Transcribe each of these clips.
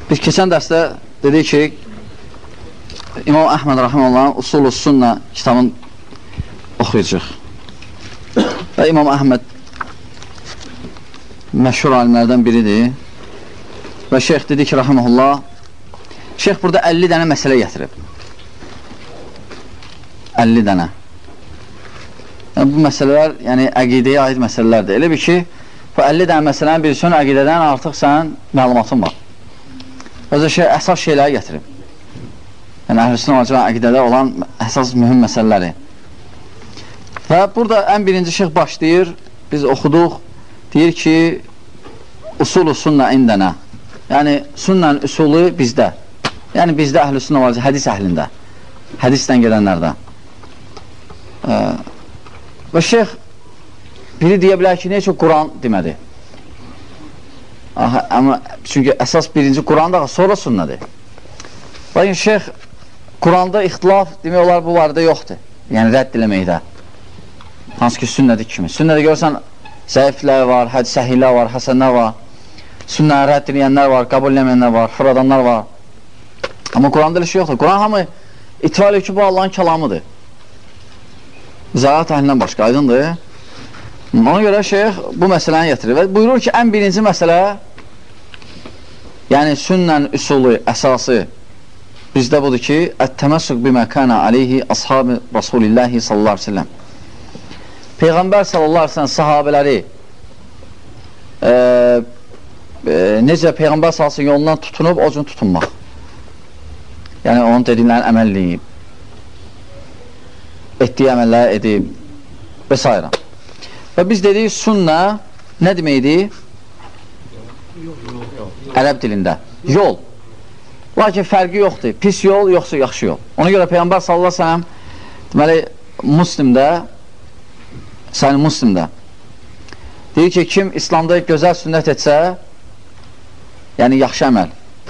Biz keçən dərsdə dedik ki, İmam Əhməd Rəhməllahın Usul-u Sünnə kitabını oxuyacaq. Və İmam Əhməd məşhur alimlərdən biridir. Və şeyx dedi ki, Rəhməllah, şeyx burada 50 dənə məsələ gətirib. 50 dənə. Yəni, bu məsələlər, yəni əqidəyə aid məsələlərdir. Elə bir ki, bu 50 dənə məsələnin birisinin əqidədən artıq sənin məlumatın var. Özə əsas şeyləri gətirib. Yəni, Əhl-i-Sünnə və Cəmaət əqidədə olan əsas mühüm məsələləri. Və burada ən birinci şeyx başlayır, biz oxuduq, deyir ki, Usul-u Sünnə indənə. Yəni, sünnənin üsulu bizdə. Yəni, bizdə Əhl-i-Sünnə və Cəmaət hədis əhlində. Hədisdən gedənlərdə. Və şeyx biri deyə bilər ki, niyə çox Quran demədi? Amma çünki əsas birinci Qurandır, sonra sünnədir. Lakin şeyx Quranda ixtilaf demək olar bu barədə yoxdur. Yəni rədd eləməkdə. Hansı ki sünnədir kimi. Sünnədə görürsən zəiflər var, səhihlər var, həsənlər var. Sünnəni rədd eləyənlər var, qəbul eləməyənlər var, fıradanlar var. Amma Quranda elə şey yoxdur. Quran hamı itibar edir ki, bu Allahın kəlamıdır. Zərat əhlindən başqa, aydındır. Ona görə şeyx bu məsələni getirir və buyurur ki, ən birinci məsələ, yəni sünnənin üsulu, əsası bizdə budur ki, ət-təməssük bimə kənə aleyhi ashab-ı Rasulillahi sallallahu aleyhi ve sellem. Peyğəmbər sallallahu aleyhi ve sellem sahabələri necə Peyğəmbər sallallahu aleyhi ve sellem yolundan tutunub, o cür tutunmaq. Yəni onun dediklərini əməl edib, etdiyi əməlləri edib və s. Və biz dedik, sünnə nə deməkdir? Ərəb dilində. Yol. Lakin fərqi yoxdur. Pis yol, yoxsa yaxşı yol. Ona görə Peyğəmbər sallallahu aleyhi ve sellem deməli, Müslimdə, Səhih Müslimdə deyir ki, kim İslamda gözəl sünnət etsə, yəni yaxşı əməl,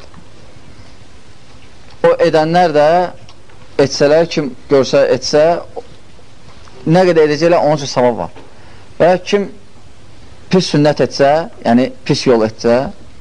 o edənlər də etsələr, kim görsə, etsə, nə qədər edəcəklər, onun üçün savab var. Və kim pis sünnət etsə, yəni pis yol etsə,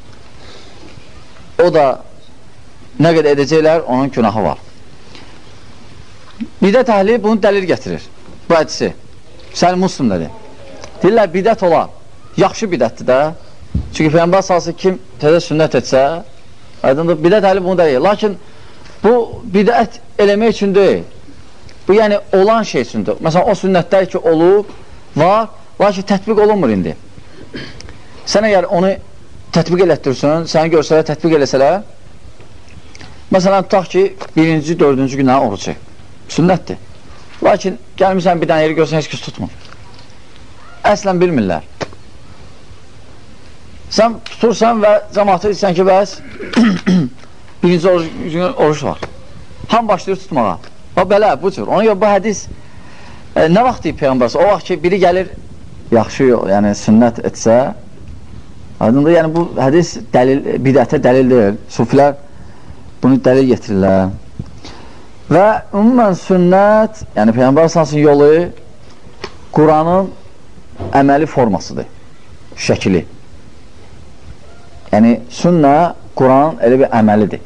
o da nə qədər edəcəklər, onun günahı var. Bidət əhli bunu dəlil gətirir, bu hədisi. Səhih Müslimdədir. Deyirlər, bidət olar, yaxşı bidətdir də. Çünki Peyğəmbər sallallahu kim təzə sünnət etsə, aydındır, bidət əhli bunu dəlil. Lakin bu bidət eləmək üçün deyil. Bu yəni olan şey üçündür. Məsələn, o sünnətlər ki, olub, var, lakin tətbiq olunmur indi. Sən əgər onu tətbiq elətdirsən, səni görsələr, tətbiq eləsələr, məsələn, tutaq ki, 1-ci, 4-cü günə oruç çək. Sünnətdir. Lakin gəlmirsən bir dənə yeri görsən, heç kəs tutmur. Əslən bilmirlər. Sən tutursan və cəmaata deyirsən ki, bəs 1-ci oruç var. Ham başlayır tutmağa. O belə, bu cür. Ona görə bu hədis nə vaxt deyib Peyğəmbər? O vaxt ki, biri gəlir, yaxşı yol, yəni sünnət etsə, aydındır, yəni bu hədis bidətə dəlil deyil. Sufilər bunu dəlil getirirlər. Və ümumən sünnət, yəni Peyğəmbər sallallahu yolu Quranın əməli formasıdır, şəkili. Yəni sünnə Quranın elə bir əməlidir.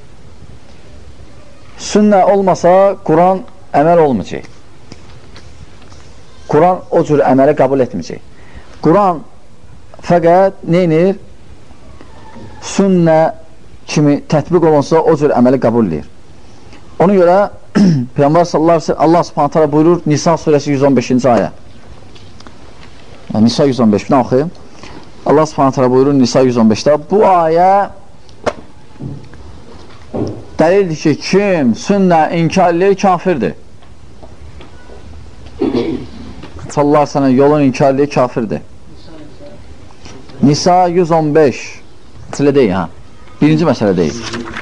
Sünnə olmasa Quran əməl olmayacaq. Quran o cür əməli qəbul etməyəcək. Quran fəqət neynir? Sünnə kimi tətbiq olunsa o cür əməli qəbul edir. Ona görə Peyğəmbər sallallahu aleyhi ve sellem Allah subhanahu teala buyurur Nisa suresi 115-ci ayə. Nisa 115, bir oxuyayım. Allah subhanahu teala buyurur Nisa 115-də. Bu ayə dəlildir ki, kim sünnə inkar edir, kafirdir. Sallallahu aleyhi ve sellem yolun inkar edir, kafirdir. Nisa 115 məsələ deyil, ha? Birinci məsələ deyil.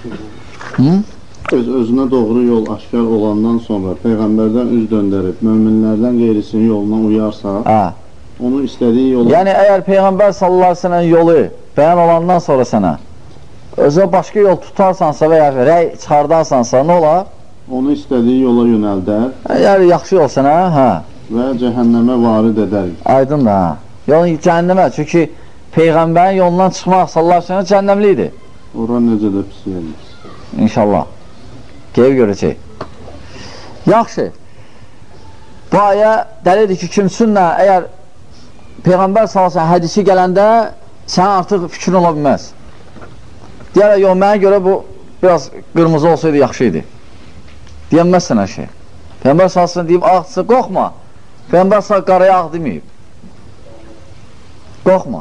Özünə doğru yol aşkar olandan sonra Peyğəmbərdən üz döndərib, möminlərdən qeyrisinin yoluna uyarsa, onu istədiyi yola... Yəni, əgər Peyğəmbər sallallahu aleyhi ve sellem yolu bəyan olandan sonra sənə özə başqa yol tutarsansa və ya rəy çıxardarsansa, nə olar? Onu istədiyi yola yönəldər. Yəni, yaxşı yol sənə, hə. Və cəhənnəmə varid edər. Aydın da, hə. Yəni, cəhənnəmə, çünki Peyğəmbərin yolundan çıxmaq sallallahu aleyhi ve sellem cəhənnəmli idi. Ora necə də pis yerdir. İnşallah. Gəlib görəcək. Yaxşı. Bu ayə dəlildir ki, kim sünnə, əgər Peyğəmbər sallallahu hədisi gələndə sənin artıq fikrin ola bilməz. Deyərək, yox, mənə görə bu biraz qırmızı olsaydı yaxşı idi. Deyənməz sənə şey. Peyğəmbər sallallahu deyib, ağdırsa, qorxma. Peyğəmbər sallallahu qaraya ağ deməyib. Qorxma.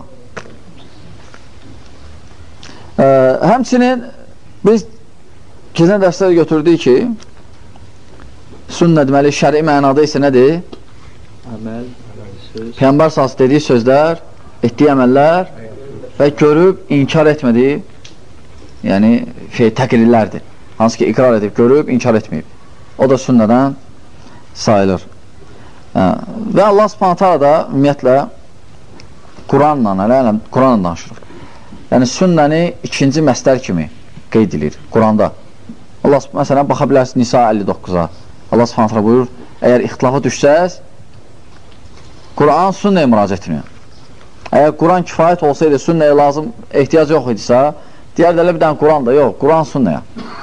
Həmçinin biz keçən dərsləri götürdük ki, sünnə deməli, şəri mənada isə nədir? Əməl, söz. Peyğəmbər sallallahu dediyi sözlər, etdiyi əməllər və görüb, inkar etmədiyi, yəni təqrirlərdir. Hansı ki, iqrar edib, görüb, inkar etməyib. O da sünnədən sayılır. Və Allah subhanahu ta'ala da ümumiyyətlə Quranla danışırıq. Yəni sünnəni ikinci məsdər kimi qeyd edilir Quranda. Allah məsələn baxa bilərsiniz Nisa 59-a. Allah subhanahu ta'ala buyurur, əgər ixtilafa düşsəz, Quran sünnəyə müraciət edin. Əgər Quran kifayət olsaydı, sünnəyə lazım ehtiyac yox idisə, deyər də bir dənə Quran da yox, Quran sünnəyə.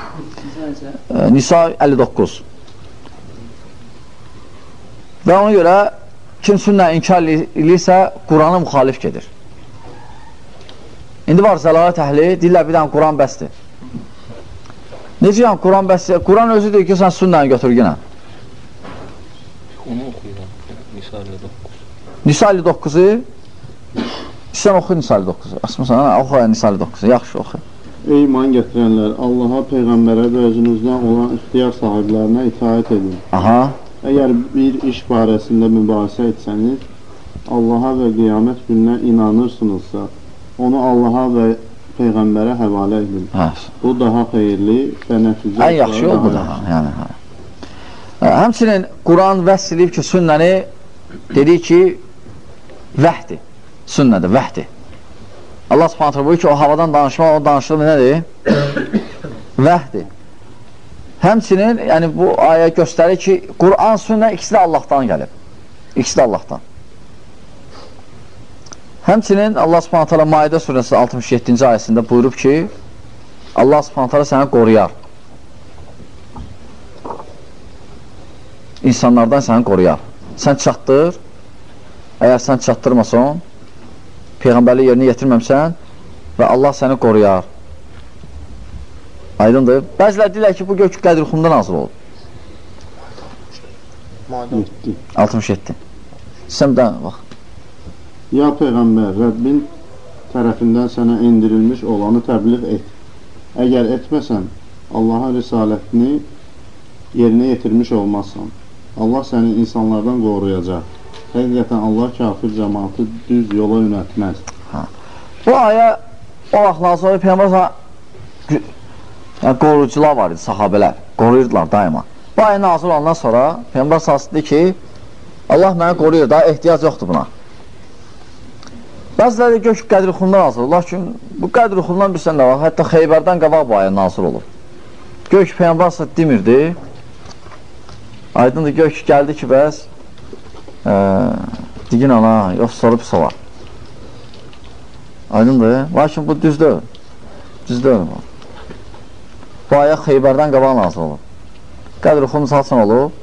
Nisa 59. Və ona görə kim sünnə inkar edirsə, Qurana müxalif gedir. İndi var zəlalət əhli, deyirlər bir dənə Quran bəsdir. Necə yəni Quran bəsdir? Quran özü deyir ki, sən sünnəni götür yenə. Onu oxuyuram, Nisa 59. Nisa 59-u sən oxu Nisa 59-u. Asmısan, oxu Nisa 59-u, yaxşı oxu. Ey iman gətirənlər, Allaha, Peyğəmbərə və özünüzdən olan ixtiyar sahiblərinə itaət edin. Aha. Əgər bir iş barəsində mübahisə etsəniz, Allaha və qiyamət gününə inanırsınızsa, onu Allaha və Peyğəmbərə həvalə edin. Bu daha xeyirli və nəticə. Ən yaxşı yol bu daha. Yəni, həmçinin Quran vəsf edib ki, sünnəni dedik ki, vəhdir. Sünnədir, vəhdir. Allah subhanətlə buyur ki, o havadan danışmaq, o danışıqlı nədir? Vəhdir. Həmçinin, yəni bu ayə göstərir ki, Quran, sünnə ikisi də Allahdan gəlib. İkisi də Allahdan. Həmçinin Allah subhanət hala Maidə surəsi 67-ci ayəsində buyurub ki, Allah subhanət hala səni qoruyar. İnsanlardan səni qoruyar. Sən çatdır, əgər sən çatdırmasan, Peyğəmbərliyi yerinə yetirməmsən və Allah səni qoruyar. Aydındır. Bəzilər deyirlər ki, bu gök Qədirxumdan nazil olub. 67. Sən bir dənə bax. Ya Peyğəmbər, Rəbbin tərəfindən sənə indirilmiş olanı təbliğ et. Əgər etməsən, Allahın risalətini yerinə yetirmiş olmazsan. Allah səni insanlardan qoruyacaq. Həqiqətən Allah kafir cəmaatı düz yola yönətməz. Bu ayə o vaxtdan sonra Peyğəmbər qoruyucular var idi, sahabələr. Qoruyurdular daima. Bu ayə nazil olandan sonra Peyğəmbər sahəsidir ki, Allah məni qoruyur, daha ehtiyac yoxdur buna. Bəziləri gök Qədirxumdan nazil olur. Lakin bu Qədirxumdan bir sən də var. Hətta Xeybərdən qabaq bu ayə nazil olur. Gök Peyğəmbər sahəsidir demirdi. Aydındır, gök gəldi ki, bəs digin ana, yox soru pis olar. Aydındır. Lakin bu düzdür. Düzdür. Bu ayə Xeybərdən qabaq nazil olur. Qədirxum salsın olub.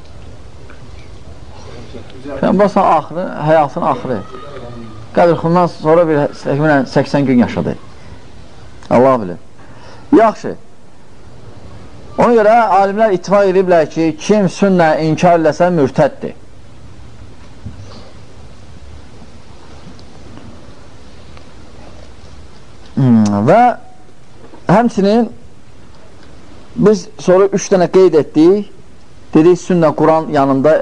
Peyğəmbər axırı, həyatın axırı. Qədirxumdan sonra bir 80 gün yaşadı. Allah bilir. Yaxşı. Ona görə alimlər ittifaq ediblər ki, kim sünnə inkar eləsə mürtəddir. Və həmçinin biz sonra 3 dənə qeyd etdik. Dedik, sünnə Quran yanında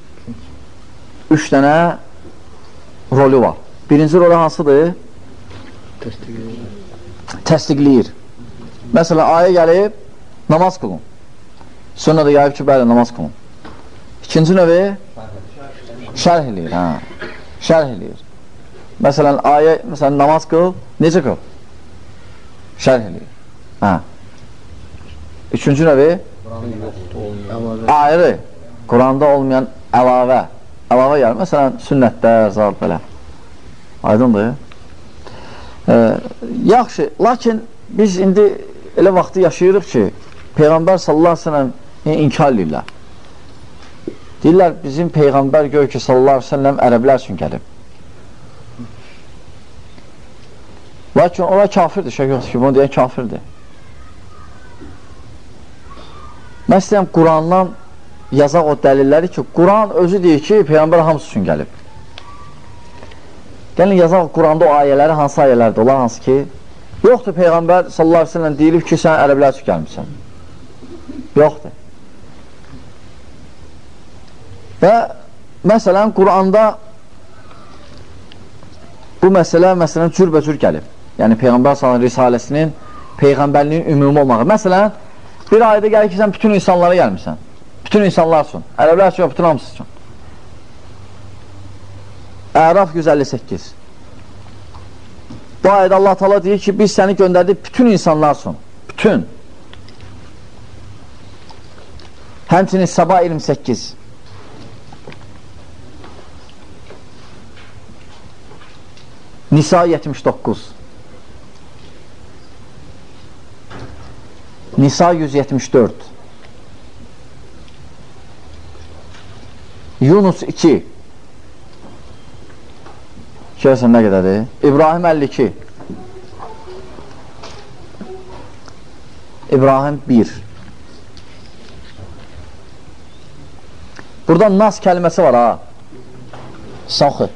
3 dənə rolü var. Birinci rolü hansıdır? Təsdiqləyir. Məsələn, ayə gəlib, namaz qılın. Sünnədə gəlib ki, bəli, namaz qılın. İkinci növü şərh eləyir. Şərh eləyir. Məsələn, ayə, məsələn, namaz qıl, necə qıl? Şərh eləyir. Üçüncü növü ayrı, Quranda olmayan əlavə. Əlavə gəlir, məsələn, sünnətlər, zat belə. Aydındır. Yaxşı, lakin biz indi elə vaxtı yaşayırıq ki, Peyğəmbər sallallahu aleyhi ve sellem inkar edirlər. Deyirlər, bizim Peyğəmbər gör ki, sallallahu aleyhi ve sellem ərəblər üçün gəlib. Lakin ona kafirdir, şək yoxdur ki, bunu deyən kafirdir. Mən istəyəm, Qurandan yazaq o dəlilləri ki, Quran özü deyir ki, Peyğəmbər hamısı üçün gəlib. Gəlin, yazaq Quranda o ayələri, hansı ayələrdir, onlar hansı ki, yoxdur, Peyğəmbər sallallahu aleyhi ve sellem deyilib ki, sən ərəblər üçün gəlmişsən. Yoxdur. Və məsələn, Quranda bu məsələ, məsələn, cürbəcür gəlib. Yəni, Peyğəmbər sallallahu risaləsinin, Peyğəmbərliyin ümumi olmağı. Məsələn, bir ayda gəlir ki, sən bütün insanlara gəlmişsən. Bütün insanlar üçün. Ərəblər üçün, bütün hamısı üçün. Əraf 158. Bu ayda Allah Teala deyir ki, biz səni göndərdik bütün insanlar üçün. Bütün. Həmçinin Səba 28. Nisa 79. Nisa 174. Yunus 2. Görürsən nə qədərdir? İbrahim 52. İbrahim 1. Burada nas kəlməsi var ha. Saxı.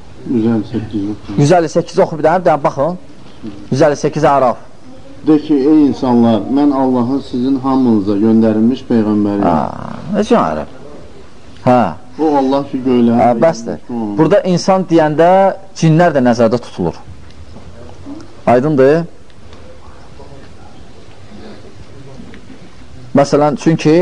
158 oxu bir dənə, baxın. 158 Əraf. De ki, ey insanlar, mən Allahın sizin hamınıza göndərilmiş Peyğəmbəriyim. Necə Ərəb? Hə. O Allah ki, göylər. Bəsdir. Burada insan deyəndə cinlər də nəzərdə tutulur. Aydındır. Məsələn, çünki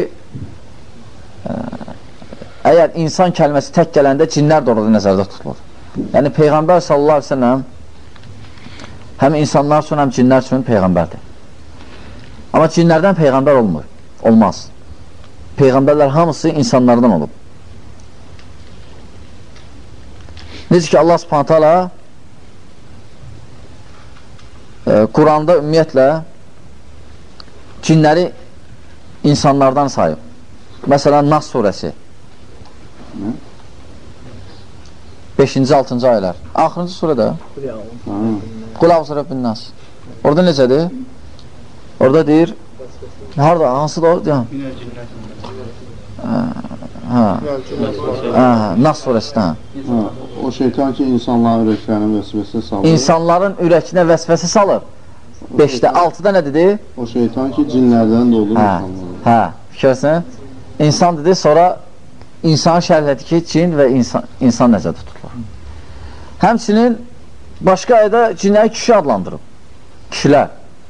əgər insan kəlməsi tək gələndə cinlər də orada nəzərdə tutulur. Yəni, Peyğəmbər sallallahu aleyhi ve sellem həm insanlar üçün, həm cinlər üçün Peyğəmbərdir. Amma cinlərdən Peyğəmbər olmur. Olmaz. Peyğəmbərlər hamısı insanlardan olub. Necə ki, Allah subhanət hala Quranda ümumiyyətlə cinləri insanlardan sayıb. Məsələn, Nas surəsi 5-ci, 6-cı ayələr. Axırıncı surədə Qul əvzu Rəbbin Nas. Orada necədir? Orada deyir, harada, hansı da o? Nas surəsində. O şeytan ki, insanların ürəklərinə vəsvəsə salır. İnsanların ürəkinə vəsvəsə salır. 5-də, 6-da nə dedi? O şeytan ki, cinlərdən də olur insanlar. Hə, fikirsən? İnsan dedi, sonra insanı şərhlədi ki, cin və insan nəzərdə tutulur. Həmçinin başqa ayda cinləri kişi adlandırıb. Kişilər.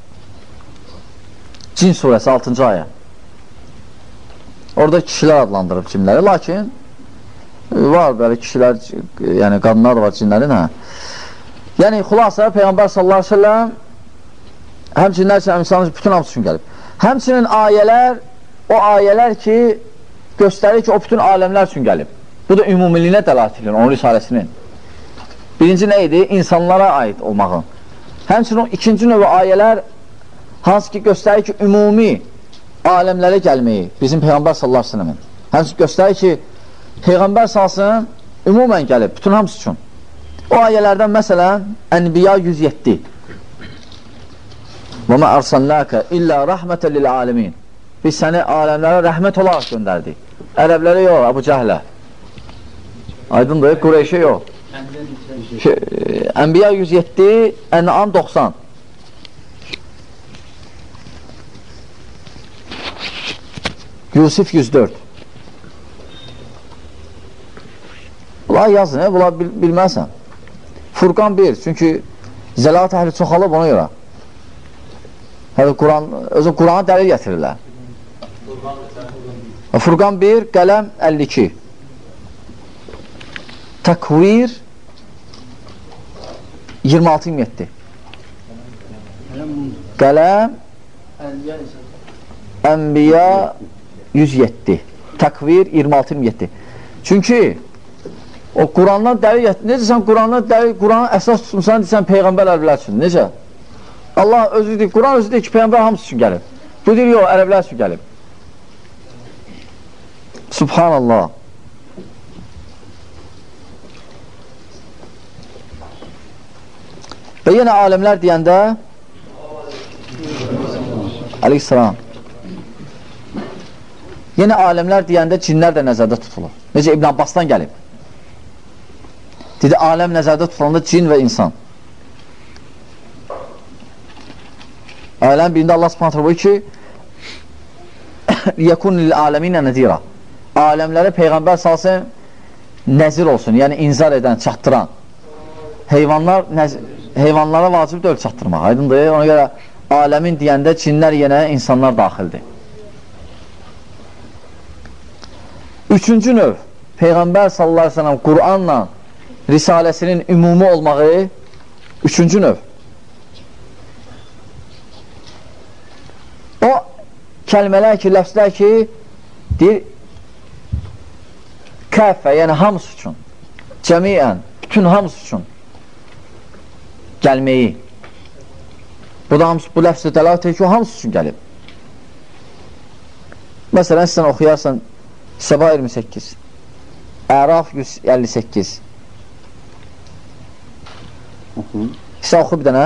Cin surəsi 6-cı ayə. Orada kişilər adlandırıb cinləri, lakin var belə kişilər, yəni qadınlar da var cinlərin, hə. Yəni, xulasa, Peyğəmbər sallallahu aleyhi ve sellem həm cinlər üçün, həm insanlar bütün hamısı üçün gəlib. Həmçinin ayələr, o ayələr ki, göstərir ki, o bütün aləmlər üçün gəlib. Bu da ümumiliyinə dəlalət edir, onun risaləsinin. Birinci nə idi? İnsanlara aid olmağı. Həmçinin o ikinci növü ayələr hansı ki göstərir ki, ümumi aləmlərə gəlməyi bizim Peyğəmbər sallallahu aleyhi ve sellemin. Həmçinin göstərir ki, Peyğəmbər salsın ümumən gəlib, bütün hamısı üçün. O ayələrdən məsələn, Ənbiya 107. Və mə ərsəlləkə illə rəhmətə lil-aləmin. Biz səni aləmlərə rəhmət olaraq göndərdik. Ərəblərə yox, Əbu Cəhlə. Aydındır, Qureyşə yox. Ənbiya 107, Ən'am 90. Yusuf 104. Bunlar yazın, bunlar bilməzsən. Furqan 1, çünki zəlat əhli çoxalıb ona görə. Özü Quran'a dəlil gətirirlər. Furqan 1, Qələm 52. Təkvir 26-27. Qələm Ənbiya 107. Təkvir 26-27. Çünki o Qurandan dəlil gətirir. Necə sən Qurandan dəlil, Quranı əsas tutmuşsan, deyirsən Peyğəmbər əlbilər üçün. Necə? Allah özü deyir, Quran özü deyir ki, Peyğəmbər hamısı üçün gəlib. Bu deyir, yox, ərəblər üçün gəlib. Subhanallah. Və yenə alimlər deyəndə Aleyhisselam. Yenə alimlər deyəndə cinlər də nəzərdə tutulur. Necə İbn Abbasdan gəlib. Dedi, aləm nəzərdə tutulanda cin və insan. Aləm birində Allah subhanətlə buyur ki, yəkun lil aləminə nəzira. Aləmlərə Peyğəmbər salsın nəzir olsun, yəni inzar edən, çatdıran. Heyvanlara vacib deyil çatdırmaq, aydındır. Ona görə aləmin deyəndə cinlər yenə insanlar daxildir. Üçüncü növ, Peyğəmbər sallallahu aleyhi ve sellem Qur'anla risaləsinin ümumi olmağı üçüncü növ. O kəlmələr ki, ləfslər ki, deyir, kəffə, yəni hamısı üçün, cəmiyyən, bütün hamısı üçün gəlməyi. Bu da hamısı, bu ləfsdə dəlalət edir ki, o hamısı üçün gəlib. Məsələn, sən oxuyarsan Səba 28, Əraf 158. Sən oxu bir dənə.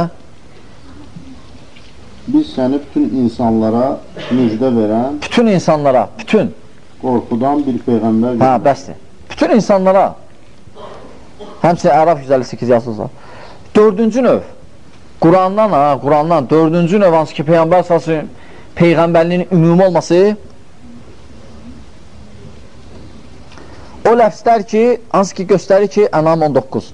Biz səni bütün insanlara müjdə verən, bütün insanlara, bütün qorxudan bir peyğəmbər göndərdik. Bəsdir. Bütün insanlara. Həmçinin Əraf 158 yazılır. Dördüncü növ, Qurandan dördüncü növ hansı ki, Peyğəmbər salsın, Peyğəmbərliyin ümumi olması, o ləfslər ki, hansı ki, göstərir ki, Ənam 19.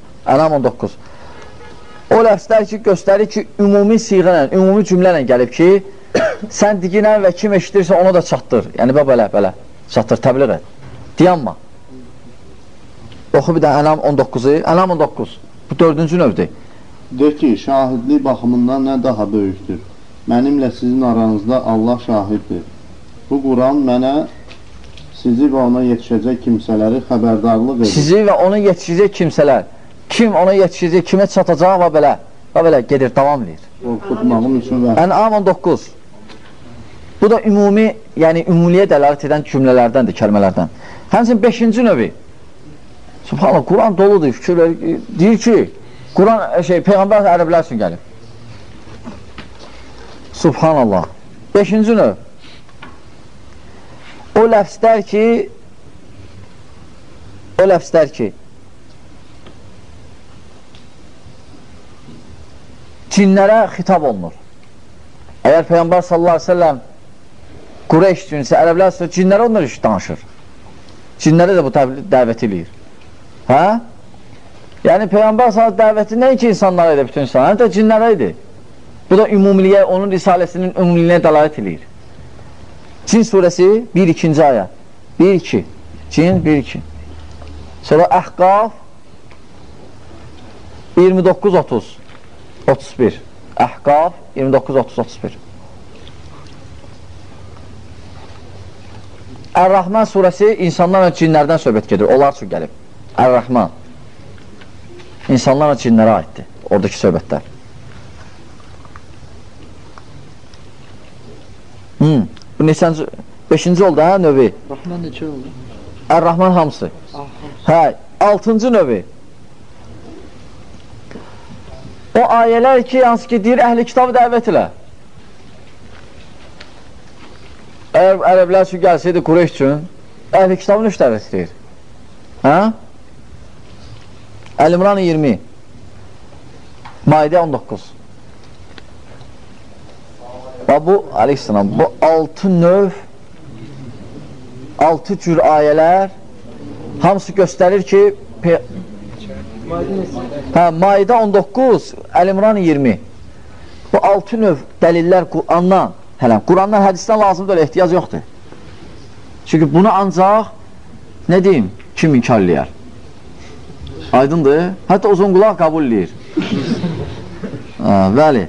O ləfslər ki, göstərir ki, ümumi siğənlə, ümumi cümlələ gəlib ki, sən diginən və kim eşidirsə onu da çatdır. Yəni, belə, çatdır, təbliğ et. Diyanma. Oxu bir də Ənam 19-u. Ənam 19. Bu dördüncü növdür. De ki, şahidlik baxımından nə daha böyükdür? Mənimlə sizin aranızda Allah şahiddir. Bu Quran mənə sizi və ona yetişəcək kimsələri xəbərdarlıq edir. Sizi və ona yetişəcək kimsələr. Kim ona yetişəcək, kimə çatacaq və belə gedir, davam edir. Qorxutmağım üçün və... Ənam 19. Bu da ümumi, yəni ümumiyyyə dəlalət edən cümlələrdəndir, kəlmələrdən. Həmçinin 5-ci növü. Subhanallah, Quran doludur, fikirlər. Deyir ki, Quran, Peyğəmbər ərəblər üçün gəlib. Subhanallah. 5-ci növ. O ləfslər ki, cinlərə xitab olunur. Əgər Peyğəmbər sallallahu aleyhi ve sellem Qureyş cinsə, ərəblər sonra cinlərə onlar danışır. Cinlərə də bu dəvət edir. Hə? Yəni Peyğəmbər sallallahu dəvəti nəinki insanlara idi, bütün insanlara, həm də cinlərə idi. Bu da ümumiliyə, onun risaləsinin ümumiliyinə dəlalət edir. Cin surəsi 1-2-ci ayə. 1-2. Cin 1-2. Sonra Əhqaf 29-30. 31. Əhqaf 29-30-31. Ər-Rəhman surəsi insanlarla cinlərdən söhbət gedir. Onlar üçün gəlib. Ər-Rəhman. İnsanlarla cinlərə aiddir. Oradakı söhbətlər. Bu neçənci? 5-ci oldu, hə, növü? Rəhman neçə oldu? Ər-Rəhman hamısı. Hə, 6-cı növü. O ayələr ki, hansı ki, deyir, əhli kitabı dəvət elə. Əgər ərəblər üçün gəlsəydi Qureyş üçün, əhli kitabı nə dəvət edir? Hə? Əl-İmran 20, Maidə 19. Və bu, aleyhissalam, bu 6 növ, 6 cür ayələr hamısı göstərir ki, Maidə 19, Əl-İmran 20. Bu 6 növ dəlillər Qurandan, Qurandan, hədisdən lazımdır, ehtiyac yoxdur. Çünki bunu ancaq, nə deyim, kim inkar eləyər? Aydındır. Hətta uzun qulaq qəbul eləyir. Bəli.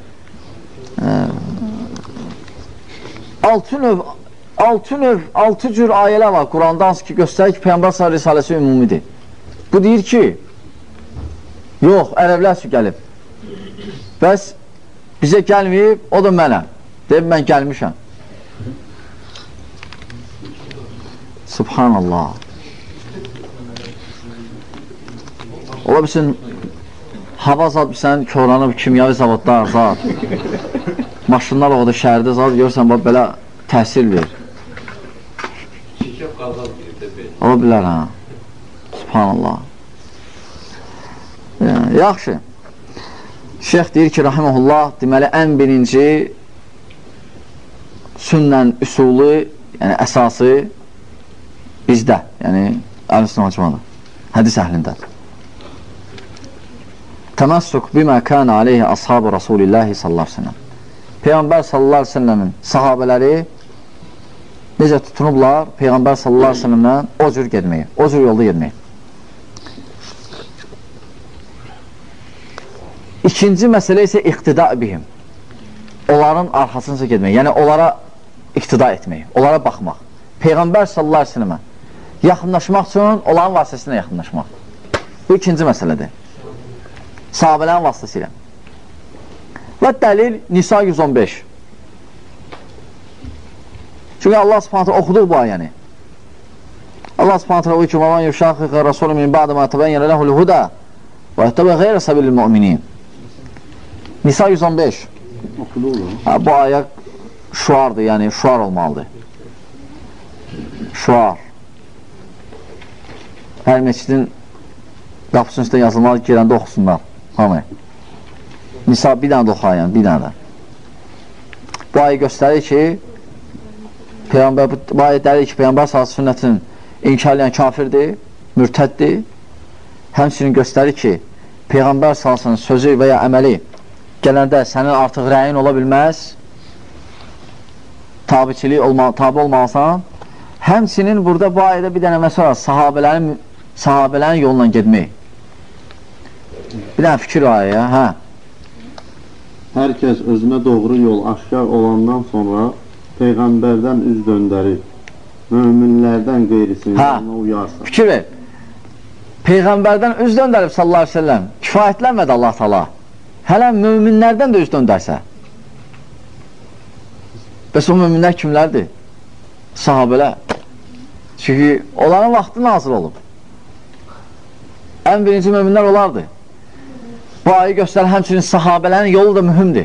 6 cür ayələr var Quranda, hansı ki, göstərir ki, Peyğəmbər sallallahu risaləsi ümumidir. Bu deyir ki, yox, ərəblər üçün gəlib. Bəs bizə gəlməyib, o da mənəm. Deyib, mən gəlmişəm. Subhanallah. Ola bilsin, hava zat bilsən, körlanıb, kimyavi zavodlar zat, maşınlar o da şəhərdə zat, görürsən, belə təsir verir. Ola bilər, ha. Subhanallah. Yaxşı. Şeyx deyir ki, rahiməhullah, deməli, ən birinci sünnən üsulu, yəni əsası bizdə, yəni əl-üstün hacmadır, hədis əhlində. Təməssük bimə kənə aleyhi ashabı Rasulillahi sallallahu aleyhi ve sellem. Peyğəmbər sallallahu aleyhi ve sellemin sahabələri necə tutunublar Peyğəmbər sallallahu aleyhi ve sellemdən o cür gedməyi, o cür yolda gedməyi. İkinci məsələ isə iqtida bihim. Onların arxasınca gedmək, yəni onlara iqtida etmək, onlara baxmaq. Peyğəmbər sallallahu aleyhi ve sellemə yaxınlaşmaq üçün onların vasitəsilə yaxınlaşmaq. Bu ikinci məsələdir. Sahabələrin vasitəsilə. Və dəlil Nisa 115. Çünki Allah subhanətlə oxuduq bu ayəni. Allah subhanətlə o ki, وَمَنْ يُشَاقِقَ رَسُولُ مِنْ بَعْدَ مَا تَبَيَّنَ لَهُ الْهُدَى وَيَتَّبِعْ غَيْرَ سَبِيلِ الْمُؤْمِنِينَ. Nisa 115. Bu ayə şuardır, yəni şuar olmalıdır. Şuar. Hər məscidin qapısının üstə yazılmalı, girəndə oxusunlar. Hamı. Nisa bir dənə də oxuyayın, bir dənə də. Bu ayə göstərir ki, bu ayə dəlir ki, Peyğəmbər sallallahu sünnətinin inkar edən kafirdir, mürtəddir. Həmçinin göstərir ki, Peyğəmbər sallallahu sözü və ya əməli gələndə sənin artıq rəyin ola bilməz, tabi olmalısan. Həmçinin burada bu ayədə bir dənə məsələ sahabələrin yolundan gedmək. Bir dənə fikir ayəyə, hə? Hər kəs özünə doğru yol aşkar olandan sonra Peyğəmbərdən üz döndərir, möminlərdən qeyrisinin yanına uyarsa. Fikir ver. Peyğəmbərdən üz döndərib sallallahu aleyhi ve sellem, kifayətlənmədi Allah ta'ala. Hələ möminlərdən də üz döndərsə. Bəs o möminlər kimlərdir? Sahabələr. Çünki onların vaxtı nazil olub. Ən birinci möminlər olardı. Bu ayı göstərir, həmçinin sahabələrin yolu da mühümdir.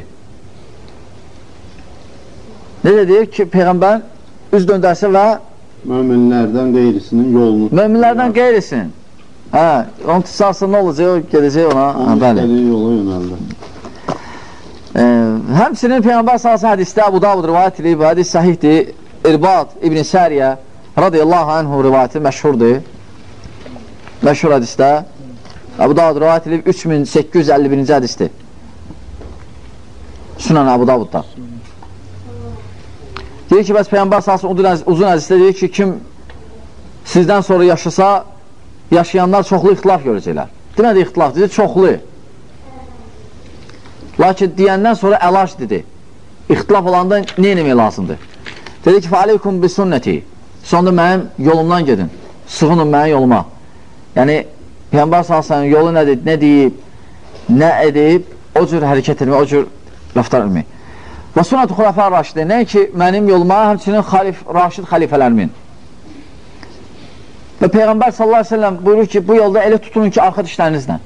Necə deyir ki, Peyğəmbər üz döndərsə və möminlərdən qeyrisinin yolunu. Möminlərdən qeyrisinin. Hə, onu tutsarsa nə olacaq? Gedəcək ona. Onun istədiyi yola yönəldi. Həmçinin Peyğəmbər sallallahu hədisdə Əbu Davud rivayət edib, hədis səhihdir. İrbad İbn Səriyə radiyallahu anhu rivayəti məşhurdur. Məşhur hədisdə Əbu Davud rivayət edib 3851-ci hədisdir. Sunan Əbu Davudda. Deyir ki, bəs Peyğəmbər sallallahu uzun hədisdə deyir ki, kim sizdən sonra yaşasa, yaşayanlar çoxlu ixtilaf görəcəklər. Demədi ixtilaf, dedi çoxlu. Lakin deyəndən sonra əlac dedi. İxtilaf olanda nə eləmək lazımdır? Dedi ki, fəaleykum bi sünnəti. Sonda mənim yolumdan gedin. Sığının mənim yoluma. Yəni, Peyğəmbər sallallahu yolu nədir, nə deyib, nə edib, o cür hərəkət etmək, o cür rəftar etmək. Və sünnət-i xulafə raşidir. Nə ki, mənim yoluma, həmçinin raşid xəlifələrimin. Və Peyğəmbər sallallahu aleyhi ve sellem buyurur ki, bu yolda elə tutunun ki, arxa dişlərinizlə.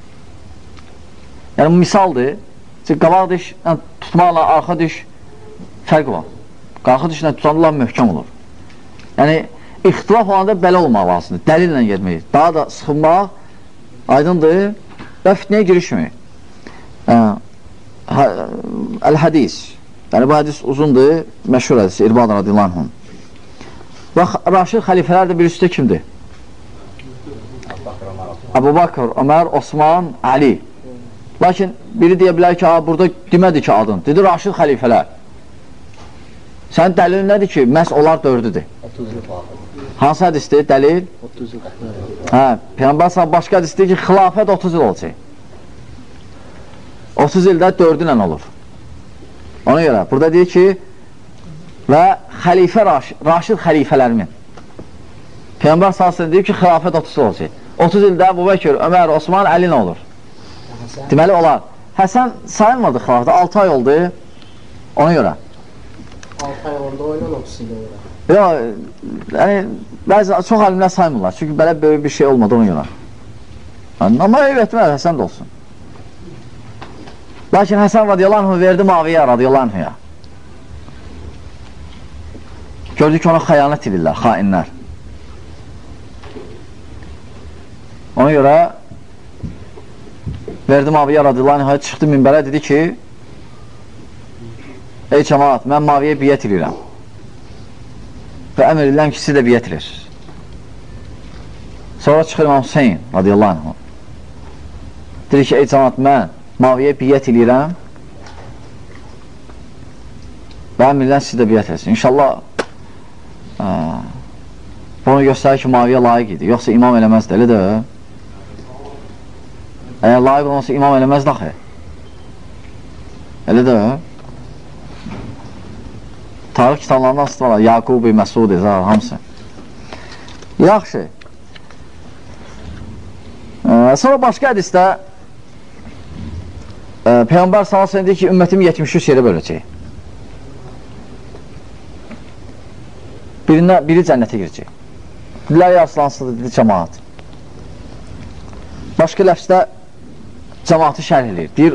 Yəni, misaldır. Qabaq diş tutmaqla arxa diş fərqi var. Arxa dişlə tutanlar möhkəm olur. Yəni, ixtilaf olanda belə olmaq lazımdır. Dəlillə gedmək. Daha da sıxınmaq aydındır və fitnəyə girişmək. Əl-hədis. Yəni, bu hədis uzundur. Məşhur hədis. İrbad radiyallahu anhum. Və Raşid xəlifələr də bir üstə kimdir? Əbu Bakır, Ömər, Osman, Ali. Lakin biri deyə bilər ki, burada demədi ki adın. Dedi, Raşid xəlifələr. Sənin dəlilin nədir ki, məhz onlar dördüdür? Hansı hədisdir? Dəlil? 30 il. Hə, Peyğəmbər səhəm başqa hədisdir ki, xilafət 30 il olacaq. 30 ildə 4 ilə olur. Ona görə, burada deyir ki, və xəlifə Raşid xəlifələrimin. Peyğəmbər səhəm deyir ki, xilafət 30 il olacaq. 30 ildə Əbu Bəkir, Ömər, Osman, Əli nə olur? Deməli, olar. Həsən sayılmadı xilafda, 6 ay oldu ona görə. 6 ay olanda oynamamışsın da görə. Yox, yəni, bəzi çox alimlər saymırlar, çünki belə böyük bir şey olmadı ona görə. Amma eyb etməz, Həsən də olsun. Lakin Həsən radiyallahu anh verdi Muaviyyə radiyallahu anh'a. Gördü ki, ona xəyanət edirlər, xainlər. Ona görə verdi Muaviyyə radiyallahu anh'a, çıxdı minbərə, dedi ki, ey cəmaat, mən Muaviyyəyə biyyət edirəm və əmr edirəm ki, siz də biyyət edir. Sonra çıxır İmam Hüseyin radiyallahu anh'a. Dedi ki, ey cəmaat, mən Muaviyyəyə biyyət edirəm və əmr edirəm siz də biyyət edirsin. İnşallah bunu göstərir ki, Muaviyyə layiq idi. Yoxsa imam eləməzdi, elə də. Əgər layiq olmasa imam eləməzdi axı. Elə də. Tarix kitablarından sıtı var, Yaqubi, Məsudi, hamısı. Yaxşı. Sonra başqa hədisdə Peyğəmbər s.ə.v deyir ki, ümmətimi 73 yerə böləcək. Biri cənnətə girəcək. Dillər yaslansıdır, dedi cəmaat. Başqa ləfsdə cəmaatı şərh edir. Deyir,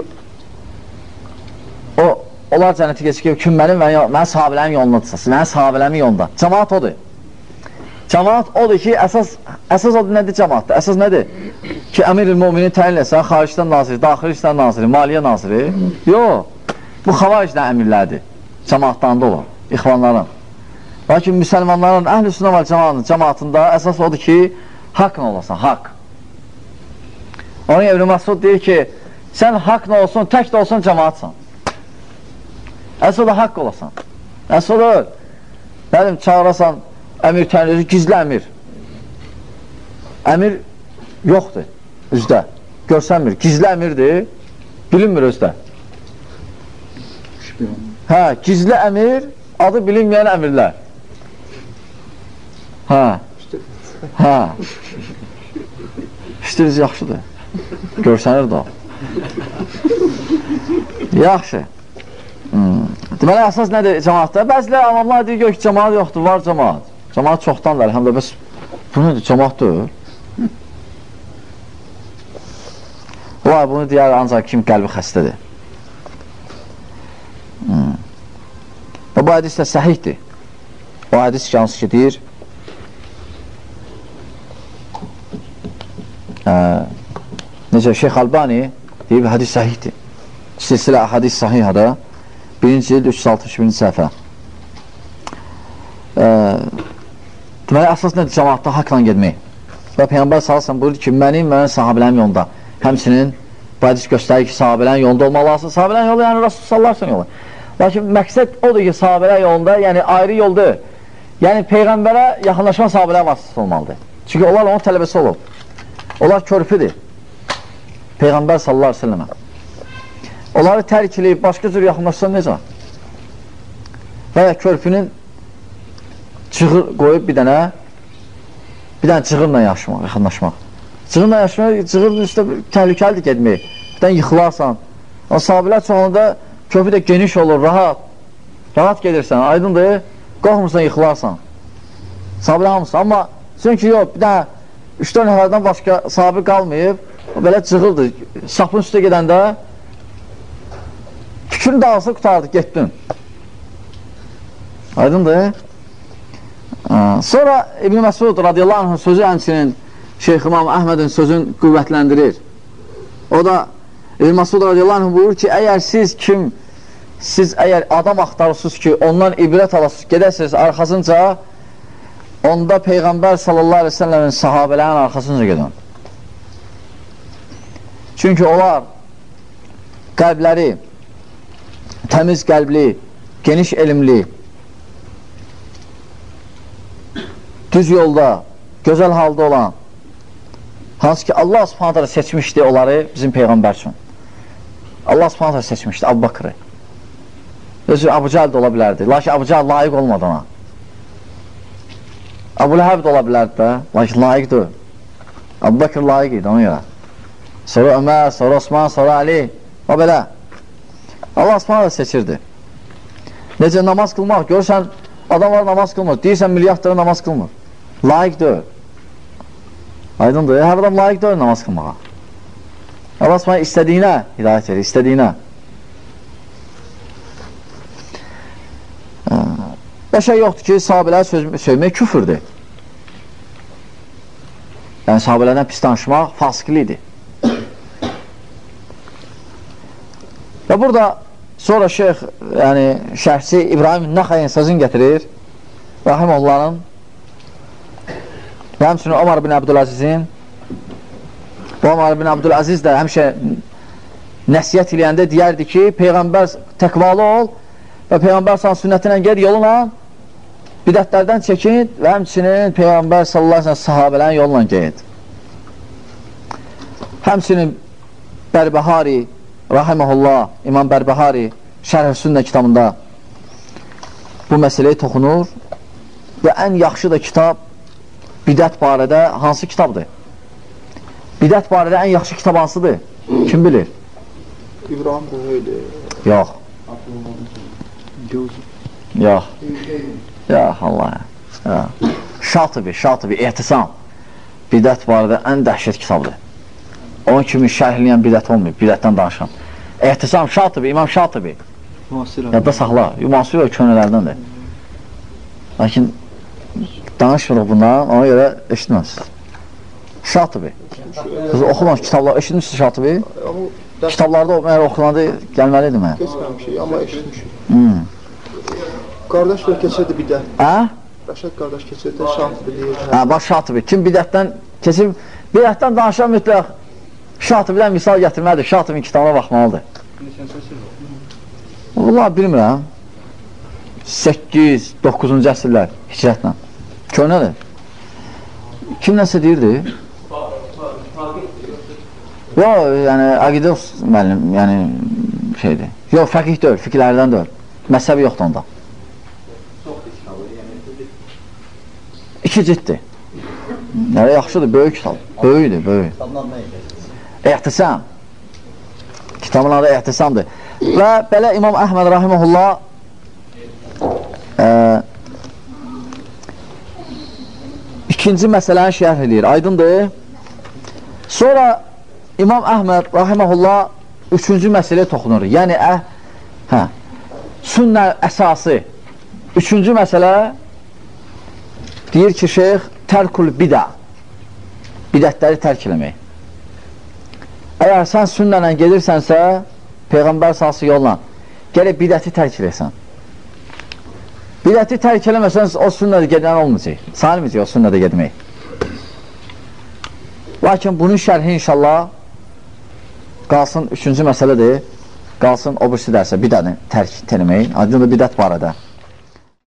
onlar cənnətə geçir ki, mənim sahabələrin yolundadırsa, mənim sahabələrin yolunda. Cəmaat odur. Cəmaat odur ki, əsas odur nədir cəmaatdır? Əsas nədir? Ki, əmir-ül-müminin təyin etsən, xaricdən naziri, daxili işlər naziri, maliyyə naziri. Yox, bu xavaricdən əmirlərdir. Cəmaatdan da olur, ixvanların. Lakin müsəlmanların, əhl-i sünnə və cəmaatında əsas odur ki, haqla olasan, haqq. Onun İbn Məsud deyir ki, sən haqla olsun, tək də olsun cəmaatsan. Əsas da haqq olasan. Əsas da bəlim, çağırasan, əmir təyin edir, gizli əmir. Əmir yoxdur üzdə, görsənmir, gizli əmirdir, bilinmir özdə. Hə, gizli əmir, adı bilinməyən əmirlər. Hə, işdiriz yaxşıdır, görsənir də o. Yaxşı. Deməli, əsas nədir cəmaatda? Bəzilər amamlar deyir ki, cəmaat yoxdur, var cəmaat. Cəmaat çoxdanlar, həm də bəs bu nədir, cəmaatdır? Var, bunu deyər ancaq kim qəlbi xəstədir. Və bu hədis də səhihdir. O hədis ki, hansı ki deyir, necə Şeyx Albani deyib, hədis səhihdir. Silsilə hədis səhihədə 1-ci cild 361-ci səhifə. Deməli, əsas nədir cəmaatda haqla gedmək? Və Peyğəmbər sallallahu buyurdu ki, mənim sahabələrim yolunda. Həmsinin bu hədis göstərir ki, sahabələrin yolunda olmalısı. Sahabələrin yolu, yəni Rasul sallallahu aleyhi yolu. Lakin məqsəd odur ki, sahabələr yolunda, yəni ayrı yoldur. Yəni Peyğəmbərə yaxınlaşma sahabələr vasitəsi olmalıdır. Çünki onlar onun tələbəsi olub. Onlar körpüdür. Peyğəmbər sallallahu aleyhi ve sellemə. Onları tərk edib, başqa cür yaxınlaşsan necə? Və körpünün çığır qoyub bir dənə çığırla yaxınlaşmaq. Çığırla yaşamaq, çığırın üstə təhlükəlidir gedmək. Bir dənə yıxılarsan. O sahabələr çoğunda köpü də geniş olur, rahat gedirsən, aydındır, qorxmursan, yıxılarsan. Sahabələr hamısı. Amma çünki yox, bir dənə 3-4 nəfərdən başqa sahabə qalmayıb, o belə cığırdır. Sapın üstə gedəndə fikrin dağılsa qutardı, getdin. Aydındır. Sonra İbn Məsud radiyallahu anh'ın sözü həmçinin Şeyx İmam Əhmədin sözün qüvvətləndirir. O da İbn Məsud radiyallahu anh buyurur ki, əgər siz əgər adam axtarırsınız ki, ondan ibrət alasınız, gedəsiniz arxasınca, onda Peyğəmbər sallallahu aleyhi ve sellemin sahabələrin arxasınca gedin. Çünki onlar qəlbləri təmiz qəlbli, geniş elmli, düz yolda, gözəl halda olan, hansı ki Allah subhanət hələ seçmişdi onları bizim Peyğəmbər üçün. Allah subhanət hələ seçmişdi Əbu Bakrı. Özü Əbu Cəhl də ola bilərdi, lakin Əbu Cəhl layiq olmadı ona. Əbu Ləhəb də ola bilərdi də, lakin layiqdir. Əbu Bakr layiq idi ona görə. Sonra Ömər, sonra Osman, sonra Ali. O belə. Allah Subhanahu seçirdi. Necə namaz qılmaq? Görürsən, adamlar namaz qılmır. Deyirsən, milyardları namaz qılmır. Layiq deyil. Aydındır. Hər adam layiq deyil namaz qılmağa. Allah Subhanahu istədiyinə hidayət verir, istədiyinə. Və şey yoxdur ki, sahabələri söymək küfürdür. Yəni, sahabələrdən pis danışmaq fasiqlidir. Və burada sonra şeyx, yəni şərhçi İbrahim Nəxəyin sözün gətirir, Rahimullahın və həmçinin Ömər bin Abdülazizin. Bu Ömər bin Abdülaziz də həmişə nəsiyyət eləyəndə deyərdi ki, Peyğəmbər təqvalı ol və Peyğəmbər sana sünnətinə ged yoluna, bidətlərdən çəkin və həmçinin Peyğəmbər sallallahu aleyhi ve sellem sahabələrin yoluna ged. Həmçinin Bərbəhari, Rahiməhullah, İmam Bərbəhari Şərh-i Sünnə kitabında bu məsələyə toxunur və ən yaxşı da kitab bidət barədə hansı kitabdır? Bidət barədə ən yaxşı kitab hansıdır? Kim bilir? İbrahim Buheyli. Yox. Yox. Yox, Allah. Şatibi, ehtisam. Bidət barədə ən dəhşət kitabdır. Onun kimi şərhləyən bidət olmayıb, bidətdən danışan. Ehtisam, Şatibi, İmam Şatibi. Yadda saxla, Mansur o könülərdəndir. Lakin danışmırıq bundan, ona görə eşitməz. Şatibi. Oxumamış kitablar, eşitmişsiniz Şatibi? Kitablarda məgər oxulandı, gəlməlidir mənə. Keçməmişik, amma eşitmişik. Qardaş və keçirdi bidət. Rəşad qardaş keçirdi, Şatibi deyir. Bax Şatibi, kim bidətdən keçib, bidətdən danışan mütləq Şatibidən misal gətirməlidir, Şatibin kitabına baxmalıdır. Vallahi bilmirəm. 8-9-cu əsrlər hicrətlə. Köhnədir. Kim nəsə deyirdi? Yox, yəni əqidə müəllim, yəni şeydir. Yox, fəqih deyil, fikirlərdən deyil. Məzhəbi yoxdur onda. İki ciddir. Yəni yaxşıdır, böyük kitab. Böyükdür, böyük. Ehtisam. Kitabın adı ehtisamdır. Və belə İmam Əhməd Rahiməhullah ikinci məsələni şərh edir, aydındır. Sonra İmam Əhməd Rahiməhullah üçüncü məsələyə toxunur. Yəni, sünnə əsası. Üçüncü məsələ deyir ki, şeyx, tərkül bidə. Bidətləri tərk eləmək. Əgər sən sünnənlə gedirsənsə, Peyğəmbər salsı yolla, gələk bidəti tərk eləsən. Bidəti tərk eləməsən, o sünnədə gedən olmayacaq. Salmayacaq o sünnədə gedmək. Lakin bunun şərhi inşallah qalsın üçüncü məsələdir. Qalsın o birisi dərsə bidəni tərk eləmək. Aydındır bidət barədə.